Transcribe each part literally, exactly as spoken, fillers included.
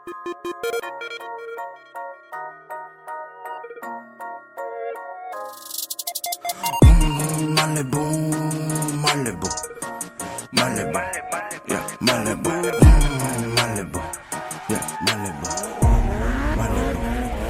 Malibu, Malibu, Malibu, yeah, Malibu, mm, Malibu, yeah, Malibu, Malibu,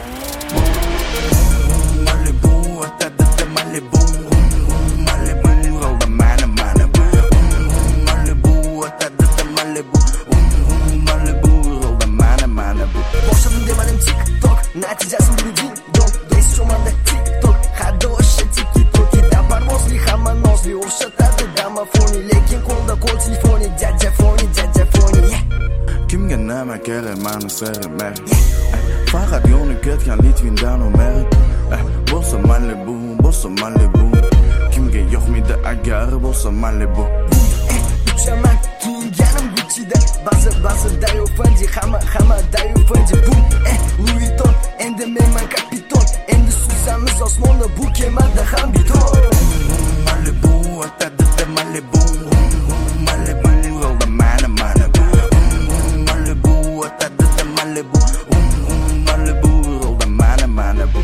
Malibu, atadate Malibu, Malibu, roll the man of Malibu, Malibu, atadate Malibu, Malibu, roll the man of Malibu. Boşladım demedim TikTok, neticesi bir ding-dong, Days romanda TikTok, hadi o şey TikTok, yapar mozli, hamma nozli, o'xshatadi domofoni, lekin qo'lda qo'l telefoni, jajjafoni, jajjafoni. Kimga nima kerak mani sevmak? Faqat yo'lni ketgan Litvindan Amerika. Bo'lsa Malibu, bo'lsa Malibu. Kimga yoqmaydi agar bo'lsa Malibu. Uchaman kiyinganim Gucci'da, ba'zi ba'zidayu Fendi, hamma hammadayu Fendi. Bu eh Louis Vuitton, endi menman kapiton, endi suzamiz osmonni bu kemada ham beton. Malibu, atadate Malibu, Malibu, roll the man of Malibu, Malibu, atadate Malibu, Malibu, roll the man of Malibu.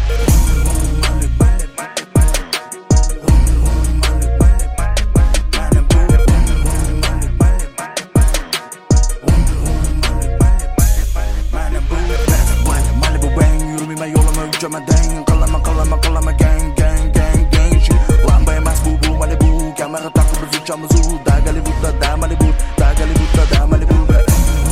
Uçama deng, kalama kalama kalama gang gang gang gang shit. Lamba emas bu bu Malibu, kamera takıp biz uçamız u. Da Hollywood'da da Malibu, da Hollywood'da da Malibu.